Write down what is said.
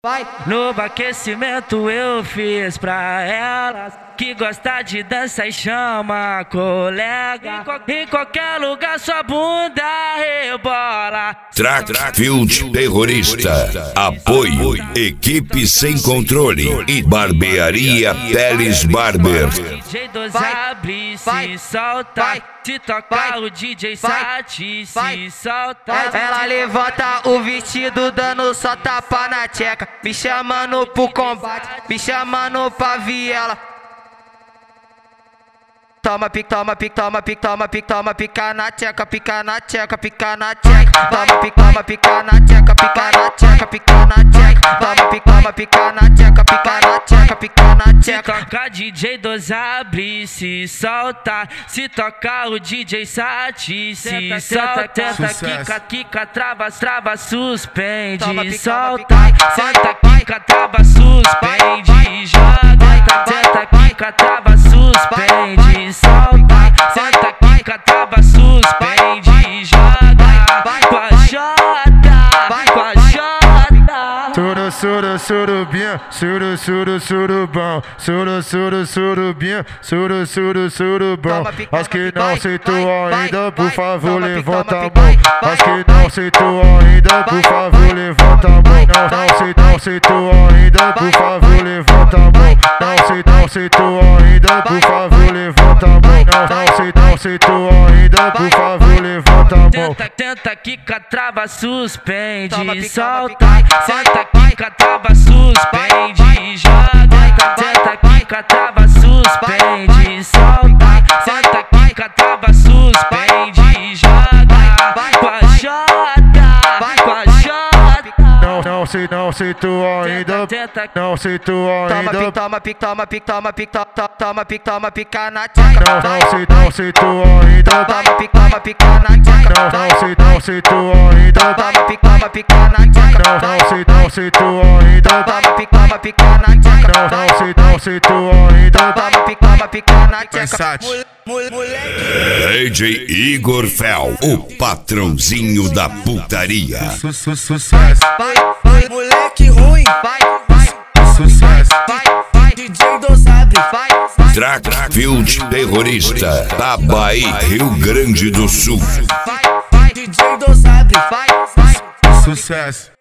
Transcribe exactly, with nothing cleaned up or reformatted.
Vai. No aquecimento eu fiz pra elas que gosta de dança e chama colega. Em qualquer lugar sua bunda rebola. Trackfield Terrorista. Apoio Equipe Sem Controle e Barbearia Peles Barber. D J dois abre, se solta. Se tocar o D J Sati, se solta. Ela levanta o vestido dando só tapa na tcheca, me chamando pro combate, me chamando pra viela. Toma pic, toma pic, toma pic, toma pic, toma pica na tcheca, pica na tcheca, pica na tcheca. Toma pic, toma pica na tcheca, pica na tcheca, pica na tcheca. Toma pic, toma pica na tcheca, pica na tcheca, pica na tcheca. Se tocar D J dois abre, se solta. Se tocar o D J Sati, se solta. Tenta, quica, quica, trava, trava, suspende, solta. Senta, quica, trava, suspende, joga. Tenta, quica, trava, suspende, solta. Senta, quica, trava, suspende, joga. Com a Jota, com a Jota. Suru, suru, surubinha, suru, suru, surubão, suru, suru, surubinha, suru, suru, surubão. As que não aceitou ainda, por favor, levanta a mão. As que não aceitou ainda, por favor, levanta a mão. Não, não aceitou, não aceitou ainda, por favor, levanta a mão. Não aceitou, não aceitou ainda, por favor, levanta a mão. Não, não aceitou, não aceitou ainda, por favor, levanta a mão. Tenta, tenta, quica, trava, suspende, solta. Senta, quica, trava, suspende, joga. Tenta, quica, trava, suspende, solta. Senta, quica, trava, suspende, joga. Com a Jota, com a Jota. Não, não sei, não aceitou ainda, não aceitou ainda. Toma pic, toma pic, toma pic, toma pic, toma pic, toma pica na tcheca. Não, não sei, não aceitou ainda. Toma pic, toma pica na tcheca. Não, não sei, não aceitou ainda. Toma pic, toma pica na tcheca. Não, não sei, não aceitou ainda. Toma pic, toma pica na tcheca. Não, não sei, não aceitou ainda. Toma pic, toma pica na tcheca. D J Igor Fel, o patrãozinho da putaria. Sucesso. Vai, vai, moleque ruim. Vai, vai, Sucesso. vai, vai, D J dois abre. Vai, vai, Trackfield Terrorista, Tabaí, Rio Grande do Sul. vai, vai, D J dois abre. Vai, vai. Sucesso.